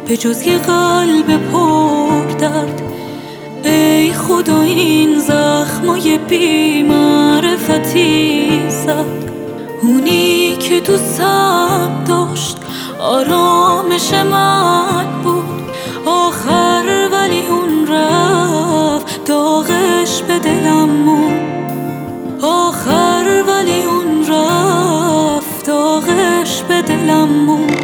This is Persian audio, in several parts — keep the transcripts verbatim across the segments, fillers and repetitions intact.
به جز یه قلب پر درد. ای خدا این زخمای بی معرفتی زد. اونی که دوستم داشت آرامش من بود آخر، ولی اون رفت داغش به دلم موند آخر، ولی اون رفت داغش به دلم موند.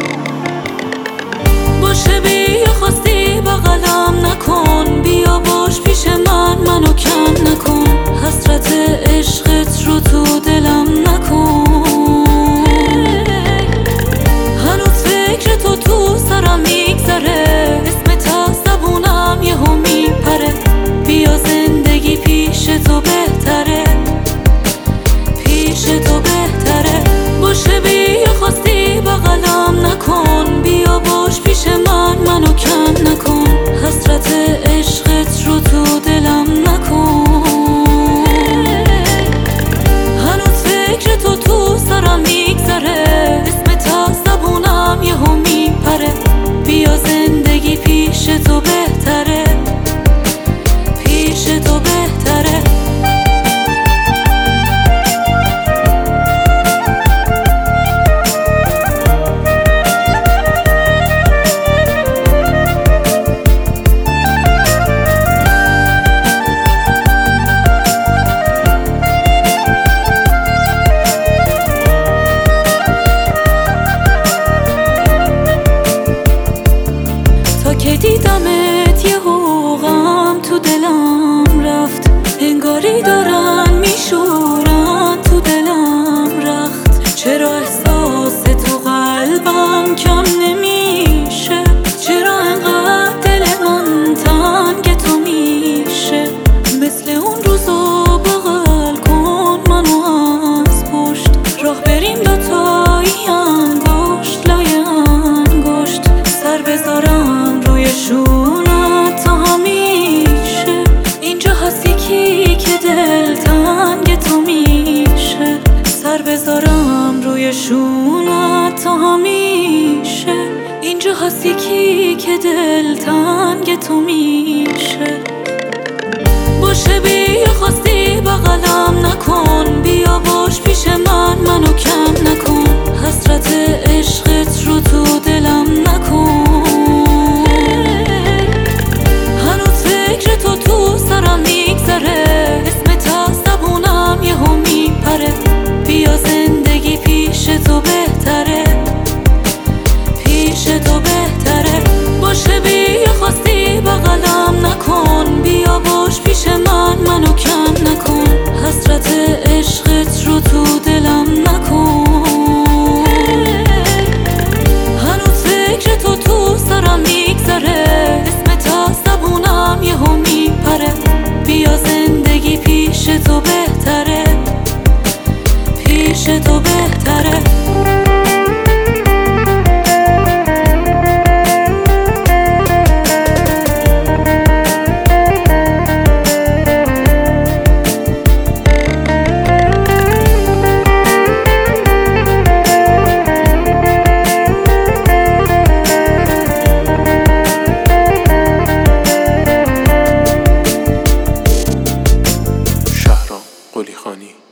باشه بیا خواستی بغلم نکن، بیا باش پیش من منو کم نکن، حسرت عشقت رو تو دلم نکن. هنوز فکر تو تو سرم میگذره، اسمت از زبونم یهو میپره. بیا زندگی پیش تو بهتره، پیش تو بهتره. باشه بیا خواستی بغلم نکن، بیا باش پیش من منو کم نکن، حسرت عشقت رو تو دلم نکن. هنوز فکر تو تو سرم میگذره، اسمت از زبونم یهو میپره. بیا زندگی پیش تو بهتره، پیش تو بهتره. که دیدمت یه غم تو دلم رفت، انگاری دارن میشورن تو دلم رخت. چرا احساس تو قلبم کم نمیشه، چرا انقدر دل من تنگ تو میشه. مثل اون روزا بغل کن منو از پشت، راه بریم دوتایی انگشت لای انگشت. سر بذارم روی شونت تا همیشه، اینجا هستی کی که دل تنگ تو میشه. سر بذارم روی شونت تا همیشه، اینجا هستی کی که دل تنگ تو میشه. باشه بیا خواستی بغلم نکن، بیا باش پیش من منو کم نکن، حسرت عشقت رو تو دلم نکن. هنوز فکر تو تو سرم میگذره، اسمت از زبونم یهو میپره. بیا زندگی پیش تو بهتره، پیش تو بهتره. باشه بیا خواستی بغلم نکن، بیا باش پیش من منو کم نکن، حسرت عشقت رو تو دلم نکن. هنوز فکر تو تو سرم میگذره، اسمت از زبونم یهو میپره. بیا زندگی پیش تو بهتره، پیش تو بهتره. قلی خانی.